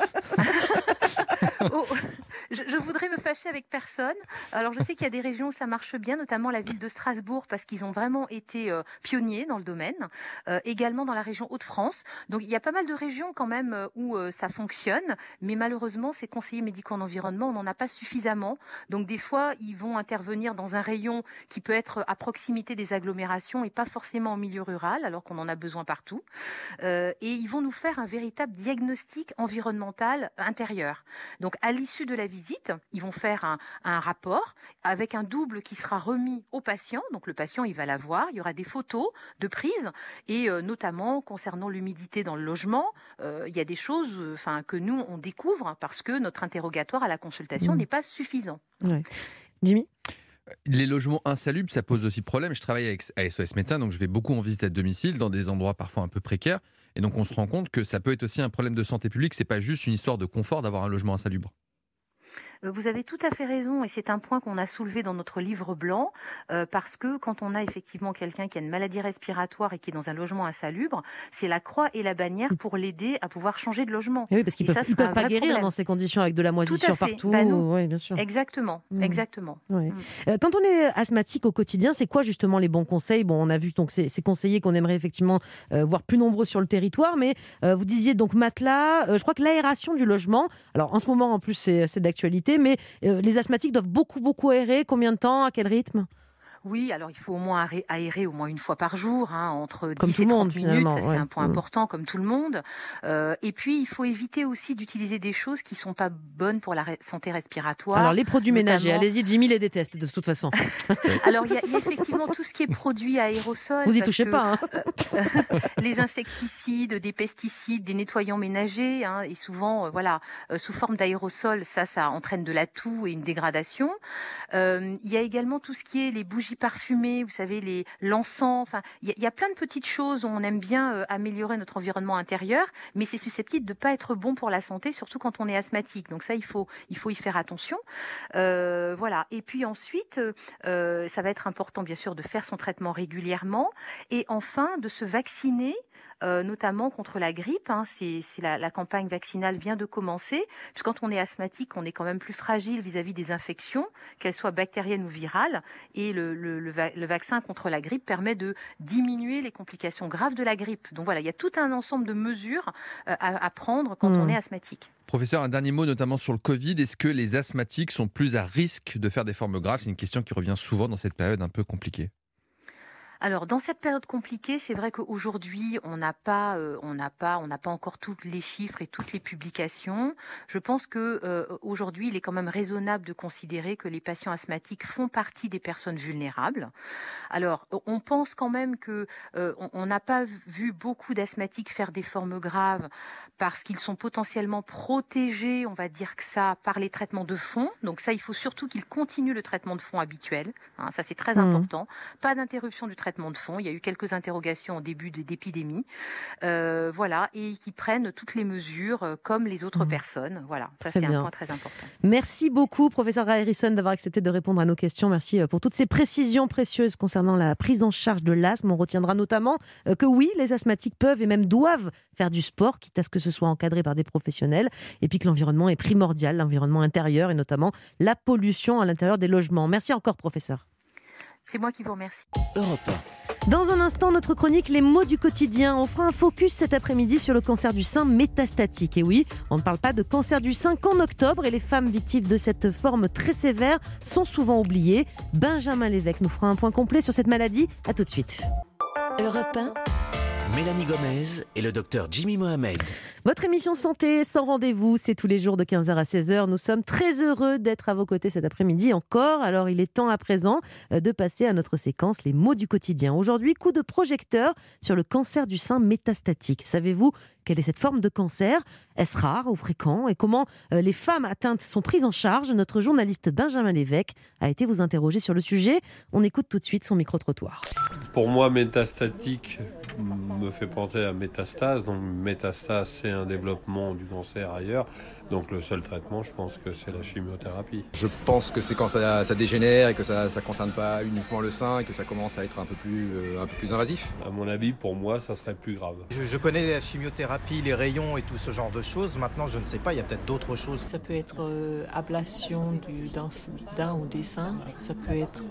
Je voudrais me fâcher avec personne. Alors, je sais qu'il y a des régions où ça marche bien, notamment la ville de Strasbourg, parce qu'ils ont vraiment été pionniers dans le domaine. Également dans la région Hauts-de-France. Donc, il y a pas mal de régions quand même où ça fonctionne. Mais malheureusement, ces conseillers médicaux en environnement, on n'en a pas suffisamment. Donc, des fois, ils vont intervenir dans un rayon qui peut être à proximité des agglomérations et pas forcément en milieu rural, alors qu'on en a besoin partout. Et ils vont nous faire un véritable diagnostic environnemental intérieur. Donc, à l'issue de la visite, ils vont faire un rapport avec un double qui sera remis au patient. Donc, le patient, il va la voir. Il y aura des photos de prise et notamment concernant l'humidité dans le logement, il y a des choses que nous, on découvre parce que notre interrogatoire à la consultation n'est pas suffisant. Ouais. Jimmy ? Les logements insalubres, ça pose aussi problème. Je travaille avec SOS Médecins, donc je vais beaucoup en visite à domicile, dans des endroits parfois un peu précaires. Et donc on se rend compte que ça peut être aussi un problème de santé publique. C'est pas juste une histoire de confort d'avoir un logement insalubre. Vous avez tout à fait raison et c'est un point qu'on a soulevé dans notre livre blanc parce que quand on a effectivement quelqu'un qui a une maladie respiratoire et qui est dans un logement insalubre, c'est la croix et la bannière pour l'aider à pouvoir changer de logement. Et oui, parce qu'ils ne peuvent pas guérir dans ces conditions avec de la moisissure partout. Oui, bien sûr. Exactement, exactement. Ouais. Quand on est asthmatique au quotidien, c'est quoi justement les bons conseils ? Bon, on a vu donc ces conseillers qu'on aimerait effectivement voir plus nombreux sur le territoire, mais vous disiez donc matelas, je crois que l'aération du logement, alors en ce moment en plus c'est d'actualité, mais les asthmatiques doivent beaucoup aérer. Combien de temps ? À quel rythme ? Oui, alors il faut au moins aérer au moins une fois par jour, entre comme 10 et 30 minutes, ça, c'est un point important, comme tout le monde. Et puis, il faut éviter aussi d'utiliser des choses qui ne sont pas bonnes pour la santé respiratoire. Alors, les produits ménagers, allez-y, Jimmy les déteste de toute façon. Alors, il y a effectivement tout ce qui est produits aérosols. Vous y touchez pas, les insecticides, des pesticides, des nettoyants ménagers, et souvent, sous forme d'aérosols, ça entraîne de la toux et une dégradation. Il y a également tout ce qui est les bougies parfumées, vous savez, l'encens. Enfin, il y a plein de petites choses où on aime bien améliorer notre environnement intérieur, mais c'est susceptible de pas être bon pour la santé, surtout quand on est asthmatique. Donc ça, il faut y faire attention. Voilà. Et puis ensuite, ça va être important, bien sûr, de faire son traitement régulièrement, et enfin de se vacciner. Notamment contre la grippe. La campagne vaccinale vient de commencer. Parce que quand on est asthmatique, on est quand même plus fragile vis-à-vis des infections, qu'elles soient bactériennes ou virales. Et le vaccin contre la grippe permet de diminuer les complications graves de la grippe. Donc voilà, il y a tout un ensemble de mesures à prendre quand on est asthmatique. Professeur, un dernier mot notamment sur le Covid. Est-ce que les asthmatiques sont plus à risque de faire des formes graves ? C'est une question qui revient souvent dans cette période un peu compliquée. Alors, dans cette période compliquée, c'est vrai qu'aujourd'hui, on n'a pas encore tous les chiffres et toutes les publications. Je pense que aujourd'hui, il est quand même raisonnable de considérer que les patients asthmatiques font partie des personnes vulnérables. Alors, on pense quand même que on n'a pas vu beaucoup d'asthmatiques faire des formes graves parce qu'ils sont potentiellement protégés, on va dire que ça, par les traitements de fond. Donc ça, il faut surtout qu'ils continuent le traitement de fond habituel. Hein, ça, c'est très important. Pas d'interruption du traitement de fond. Il y a eu quelques interrogations au début d'épidémie. Voilà, et qui prennent toutes les mesures comme les autres personnes. Voilà, ça Très c'est bien. un point très important. Merci beaucoup, professeur Harrison, d'avoir accepté de répondre à nos questions. Merci pour toutes ces précisions précieuses concernant la prise en charge de l'asthme. On retiendra notamment que oui, les asthmatiques peuvent et même doivent faire du sport, quitte à ce que ce soit encadré par des professionnels, et puis que l'environnement est primordial, l'environnement intérieur et notamment la pollution à l'intérieur des logements. Merci encore, professeur. C'est moi qui vous remercie. Europe 1. Dans un instant, notre chronique Les mots du quotidien. On fera un focus cet après-midi sur le cancer du sein métastatique. Et oui, on ne parle pas de cancer du sein qu'en octobre et les femmes victimes de cette forme très sévère sont souvent oubliées. Benjamin Lévesque nous fera un point complet sur cette maladie. À tout de suite. Europe 1. Mélanie Gomez et le docteur Jimmy Mohamed. Votre émission Santé sans rendez-vous, c'est tous les jours de 15h à 16h. Nous sommes très heureux d'être à vos côtés cet après-midi encore. Alors il est temps à présent de passer à notre séquence Les mots du quotidien. Aujourd'hui, coup de projecteur sur le cancer du sein métastatique. Savez-vous quelle est cette forme de cancer ? Est-ce rare ou fréquent ? Et comment les femmes atteintes sont prises en charge ? Notre journaliste Benjamin Lévesque a été vous interroger sur le sujet. On écoute tout de suite son micro-trottoir. Pour moi, métastatique me fait penser à métastase. Donc métastase, c'est un développement du cancer ailleurs. Donc le seul traitement, je pense que c'est la chimiothérapie. Je pense que c'est quand ça dégénère et que ça ne concerne pas uniquement le sein et que ça commence à être un peu plus invasif. À mon avis, pour moi, ça serait plus grave. Je connais la chimiothérapie, les rayons et tout ce genre de choses. Maintenant, je ne sais pas, il y a peut-être d'autres choses. Ça peut être ablation d'un ou des seins. Ça peut être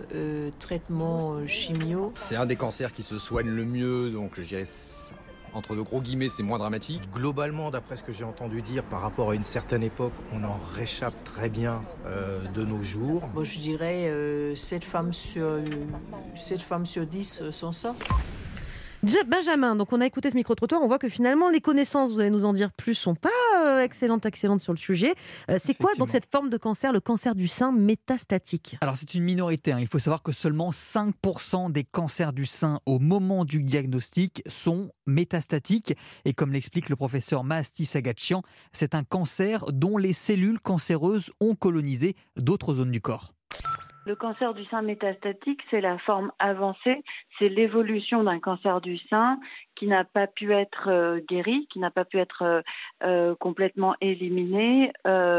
traitement chimio. C'est un des cancers qui se soigne le mieux, donc je dirais entre de gros guillemets, c'est moins dramatique. Globalement, d'après ce que j'ai entendu dire, par rapport à une certaine époque, on en réchappe très bien de nos jours. Bon, je dirais 7 femmes sur 10 s'en sortent. Benjamin, donc on a écouté ce micro-trottoir, on voit que finalement les connaissances, vous allez nous en dire plus, sont pas excellentes sur le sujet. C'est quoi donc cette forme de cancer, le cancer du sein métastatique ? Alors c'est une minorité, il faut savoir que seulement 5% des cancers du sein au moment du diagnostic sont métastatiques. Et comme l'explique le professeur Mahasti Sagachian, c'est un cancer dont les cellules cancéreuses ont colonisé d'autres zones du corps. Le cancer du sein métastatique, c'est la forme avancée, c'est l'évolution d'un cancer du sein qui n'a pas pu être guéri, qui n'a pas pu être complètement éliminé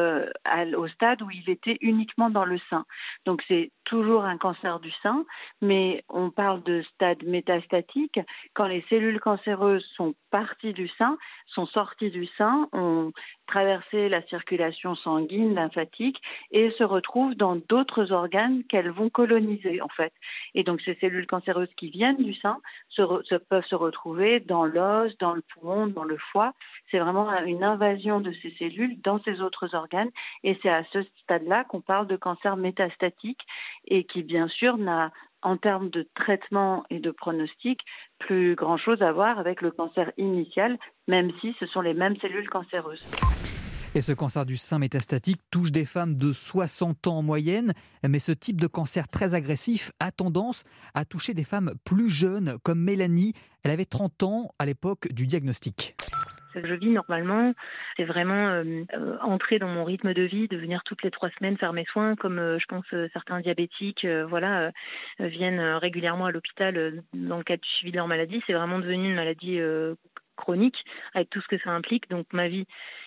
au stade où il était uniquement dans le sein. Donc c'est toujours un cancer du sein, mais on parle de stade métastatique quand les cellules cancéreuses sont parties du sein, sont sorties du sein, ont traversé la circulation sanguine, lymphatique et se retrouvent dans d'autres organes qu'elles vont coloniser en fait. Et donc ces cellules cancéreuses qui viennent du sein peuvent se retrouver dans l'os, dans le poumon, dans le foie. C'est vraiment une invasion de ces cellules dans ces autres organes et c'est à ce stade-là qu'on parle de cancer métastatique et qui bien sûr n'a en termes de traitement et de pronostic, plus grand-chose à voir avec le cancer initial, même si ce sont les mêmes cellules cancéreuses. Et ce cancer du sein métastatique touche des femmes de 60 ans en moyenne, mais ce type de cancer très agressif a tendance à toucher des femmes plus jeunes, comme Mélanie. Elle avait 30 ans à l'époque du diagnostic. Je vis normalement, c'est vraiment entrer dans mon rythme de vie, de venir toutes les 3 semaines faire mes soins, comme je pense certains diabétiques viennent régulièrement à l'hôpital dans le cadre du suivi de leur maladie. C'est vraiment devenu une maladie chronique avec tout ce que ça implique. Donc ma vie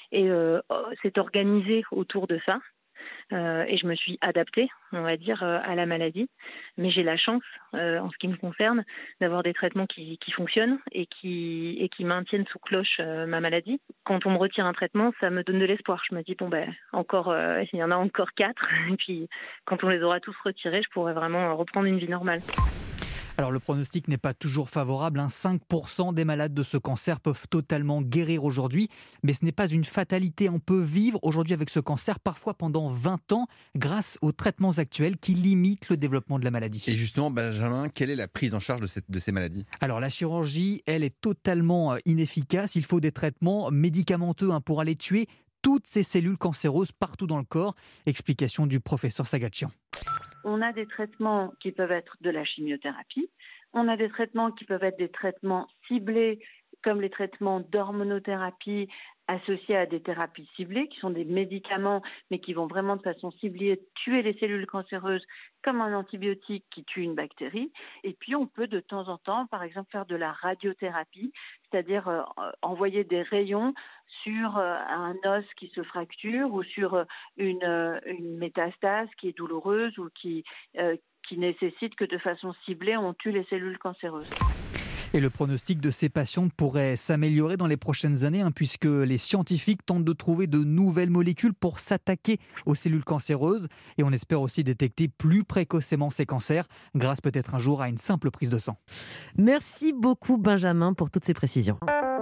s'est organisée autour de ça. Et je me suis adaptée, on va dire, à la maladie. Mais j'ai la chance, en ce qui me concerne, d'avoir des traitements qui fonctionnent et qui maintiennent sous cloche ma maladie. Quand on me retire un traitement, ça me donne de l'espoir. Je me dis, il y en a encore 4. Et puis, quand on les aura tous retirés, je pourrai vraiment reprendre une vie normale. Alors le pronostic n'est pas toujours favorable. 5% des malades de ce cancer peuvent totalement guérir aujourd'hui. Mais ce n'est pas une fatalité. On peut vivre aujourd'hui avec ce cancer parfois pendant 20 ans grâce aux traitements actuels qui limitent le développement de la maladie. Et justement, Benjamin, quelle est la prise en charge de ces maladies ? Alors la chirurgie, elle est totalement inefficace. Il faut des traitements médicamenteux pour aller tuer toutes ces cellules cancéreuses partout dans le corps. Explication du professeur Sagatian. On a des traitements qui peuvent être de la chimiothérapie. On a des traitements qui peuvent être des traitements ciblés, comme les traitements d'hormonothérapie associés à des thérapies ciblées, qui sont des médicaments, mais qui vont vraiment de façon ciblée tuer les cellules cancéreuses, comme un antibiotique qui tue une bactérie. Et puis, on peut de temps en temps, par exemple, faire de la radiothérapie, c'est-à-dire envoyer des rayons sur un os qui se fracture ou sur une métastase qui est douloureuse ou qui nécessite que de façon ciblée, on tue les cellules cancéreuses. Et le pronostic de ces patientes pourrait s'améliorer dans les prochaines années, puisque les scientifiques tentent de trouver de nouvelles molécules pour s'attaquer aux cellules cancéreuses. Et on espère aussi détecter plus précocement ces cancers, grâce peut-être un jour à une simple prise de sang. Merci beaucoup Benjamin pour toutes ces précisions.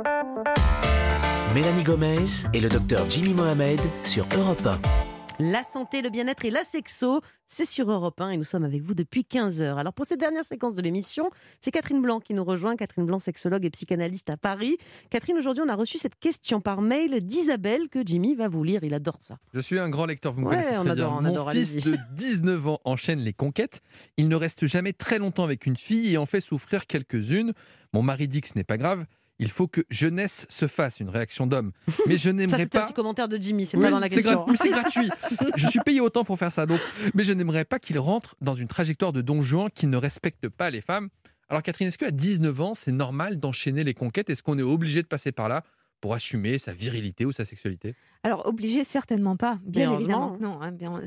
Mélanie Gomez et le docteur Jimmy Mohamed sur Europe 1. La santé, le bien-être et la sexo, c'est sur Europe 1 et nous sommes avec vous depuis 15h. Alors pour cette dernière séquence de l'émission, c'est Catherine Blanc qui nous rejoint. Catherine Blanc, sexologue et psychanalyste à Paris. Catherine, aujourd'hui on a reçu cette question par mail d'Isabelle que Jimmy va vous lire, il adore ça. Je suis un grand lecteur, vous me connaissez très bien. Mon fils de 19 ans enchaîne les conquêtes. Il ne reste jamais très longtemps avec une fille et en fait souffrir quelques-unes. Mon mari dit que ce n'est pas grave. Il faut que jeunesse se fasse, une réaction d'homme. Mais je n'aimerais ça, c'est pas... un petit commentaire de Jimmy, c'est pas dans la question. C'est gratuit. Je suis payé autant pour faire ça. Donc... Mais je n'aimerais pas qu'il rentre dans une trajectoire de Don Juan qui ne respecte pas les femmes. Alors Catherine, est-ce qu'à 19 ans, c'est normal d'enchaîner les conquêtes ? Est-ce qu'on est obligé de passer par là pour assumer sa virilité ou sa sexualité ? Alors, obligé, certainement pas. Bien évidemment que non.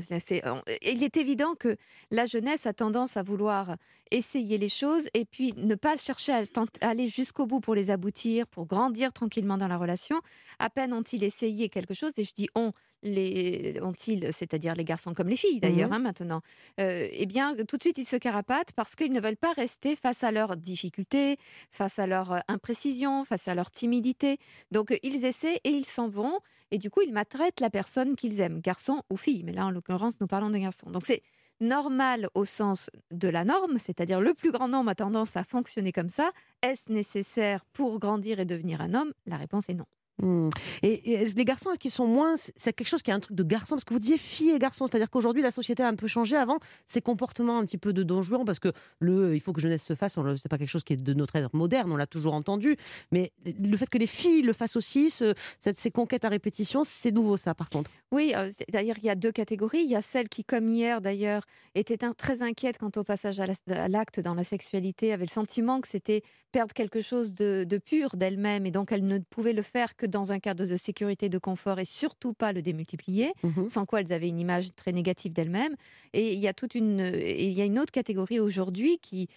Il est évident que la jeunesse a tendance à vouloir essayer les choses et puis ne pas chercher à aller jusqu'au bout pour les aboutir, pour grandir tranquillement dans la relation. À peine ont-ils essayé quelque chose, et je dis ont-ils, c'est-à-dire les garçons comme les filles d'ailleurs maintenant, eh bien tout de suite ils se carapatent parce qu'ils ne veulent pas rester face à leurs difficultés, face à leur imprécision, face à leur timidité. Donc ils essaient et ils s'en vont et du coup ils maltraitent la personne qu'ils aiment, garçon ou fille. Mais là en l'occurrence nous parlons de garçons. Donc c'est normal au sens de la norme, c'est-à-dire le plus grand nombre a tendance à fonctionner comme ça. Est-ce nécessaire pour grandir et devenir un homme ? La réponse est non. Et les garçons qui sont moins, c'est quelque chose qui est un truc de garçon, parce que vous disiez filles et garçons, c'est-à-dire qu'aujourd'hui la société a un peu changé. Avant, ces comportements un petit peu de Don Juan, parce que il faut que jeunesse se fasse, c'est pas quelque chose qui est de notre ère moderne, on l'a toujours entendu, mais le fait que les filles le fassent aussi, ces conquêtes à répétition, c'est nouveau ça par contre. Oui, d'ailleurs il y a deux catégories. Il y a celles qui, comme hier d'ailleurs, étaient très inquiètes quant au passage à l'acte dans la sexualité, avaient le sentiment que c'était perdre quelque chose de pur d'elles-mêmes et donc elles ne pouvaient le faire que dans un cadre de sécurité, de confort et surtout pas le démultiplier, sans quoi elles avaient une image très négative d'elles-mêmes. Et il y a une autre catégorie aujourd'hui qui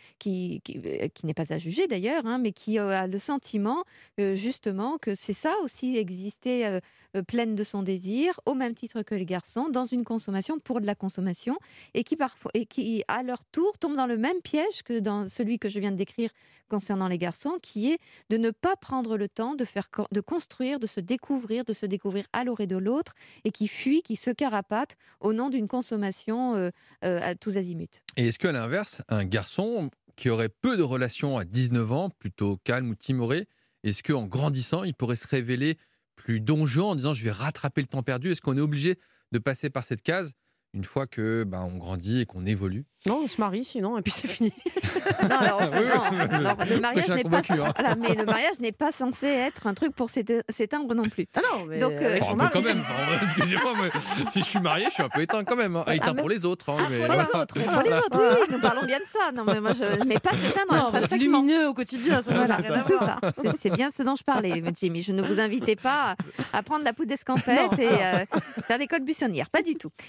n'est pas à juger d'ailleurs, mais qui a le sentiment justement que c'est ça aussi, exister pleine de son désir, au même titre que les garçons, dans une consommation pour de la consommation, et qui à leur tour tombent dans le même piège que dans celui que je viens de décrire concernant les garçons, qui est de ne pas prendre le temps de construire, de se découvrir à l'orée de l'autre, et qui fuient, qui se carapatent au nom d'une consommation à tous azimuts. Et est-ce qu'à l'inverse, un garçon qui aurait peu de relations à 19 ans, plutôt calme ou timoré, est-ce qu'en grandissant, il pourrait se révéler plus Don Juan en disant je vais rattraper le temps perdu ? Est-ce qu'on est obligé de passer par cette case une fois que on grandit et qu'on évolue? Non, on se marie sinon, et puis c'est fini. Le mariage n'est pas censé être un truc pour s'éteindre non plus. Ah non, mais donc, un peu quand même. Excusez-moi, mais si je suis marié, je suis un peu éteint quand même. Éteint pour les autres. Pour les autres, oui, nous parlons bien de ça. Non, mais pas s'éteindre intrinsèquement. Lumineux au quotidien, c'est bien ce dont je parlais, Jimmy. Je ne vous invitais pas à prendre la poudre d'escampette et faire des codes buissonnières, pas du tout. Non,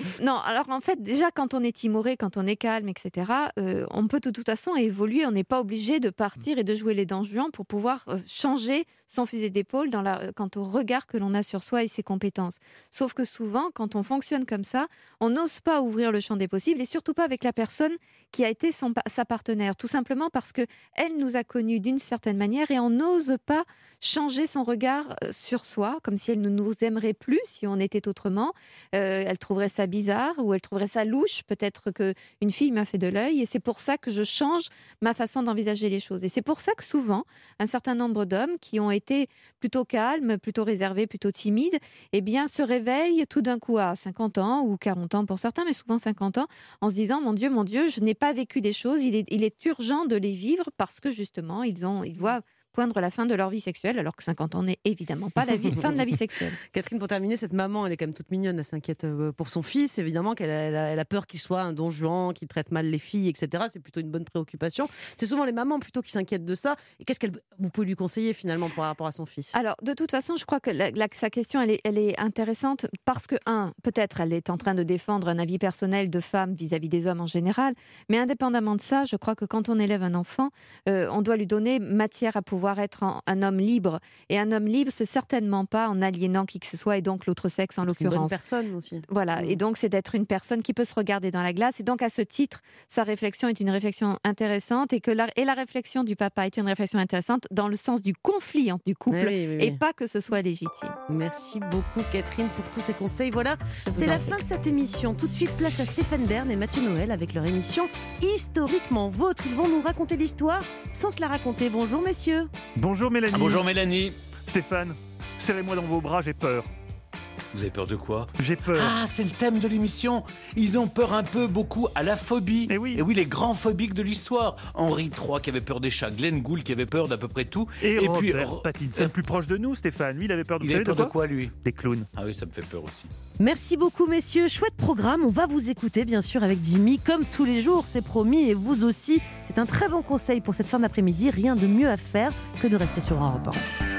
alors en fait, déjà, quand on est timoré, quand on est calme, etc., on peut de toute façon évoluer. On n'est pas obligé de partir et de jouer les Don Juan pour pouvoir changer son fusil d'épaule quant au regard que l'on a sur soi et ses compétences. Sauf que souvent, quand on fonctionne comme ça, on n'ose pas ouvrir le champ des possibles et surtout pas avec la personne qui a été sa partenaire. Tout simplement parce qu'elle nous a connus d'une certaine manière et on n'ose pas changer son regard sur soi, comme si elle ne nous aimerait plus si on était autrement. Elle trouverait ça bizarre ou elle trouverait ça louche. Peut-être qu'une fille m'a fait de l'œil et c'est pour ça que je change ma façon d'envisager les choses. Et c'est pour ça que souvent, un certain nombre d'hommes qui ont été plutôt calmes, plutôt réservés, plutôt timides, eh bien, se réveillent tout d'un coup à 50 ans ou 40 ans pour certains, mais souvent 50 ans, en se disant « Mon Dieu, je n'ai pas vécu des choses, il est urgent de les vivre parce que justement, ils voient poindre la fin de leur vie sexuelle, alors que 50 ans n'est évidemment pas la fin de la vie sexuelle. » Catherine, pour terminer, cette maman, elle est quand même toute mignonne, elle s'inquiète pour son fils, évidemment qu'elle a peur qu'il soit un Don Juan, qu'il traite mal les filles, etc. C'est plutôt une bonne préoccupation. C'est souvent les mamans plutôt qui s'inquiètent de ça. Et qu'est-ce que vous pouvez lui conseiller finalement par rapport à son fils ? Alors, de toute façon, je crois que sa question, elle est intéressante parce que, peut-être elle est en train de défendre un avis personnel de femme vis-à-vis des hommes en général, mais indépendamment de ça, je crois que quand on élève un enfant, on doit lui donner matière à pouvoir être un homme libre. Et un homme libre, c'est certainement pas en aliénant qui que ce soit, et donc l'autre sexe en l'occurrence. Une bonne personne aussi. Voilà, et donc c'est d'être une personne qui peut se regarder dans la glace. Et donc à ce titre, sa réflexion est une réflexion intéressante et la réflexion du papa est une réflexion intéressante dans le sens du conflit du couple et pas que ce soit légitime. Merci beaucoup Catherine pour tous ces conseils. Voilà, c'est la fin de cette émission. Tout de suite, place à Stéphane Bern et Mathieu Noël avec leur émission Historiquement Vôtre. Ils vont nous raconter l'histoire sans se la raconter. Bonjour messieurs. Bonjour Mélanie. Bonjour Mélanie. Stéphane, serrez-moi dans vos bras, j'ai peur. Vous avez peur de quoi ? J'ai peur. Ah, c'est le thème de l'émission. Ils ont peur un peu, beaucoup, à la phobie. Et oui, les grands phobiques de l'histoire. Henri III qui avait peur des chats, Glenn Gould qui avait peur d'à peu près tout. Et puis Pattinson, plus proche de nous, Stéphane. Lui, il avait peur de quoi, lui ? Des clowns. Ah oui, ça me fait peur aussi. Merci beaucoup messieurs. Chouette programme. On va vous écouter bien sûr avec Jimmy comme tous les jours, c'est promis. Et vous aussi. C'est un très bon conseil pour cette fin d'après-midi. Rien de mieux à faire que de rester sur Europe 1.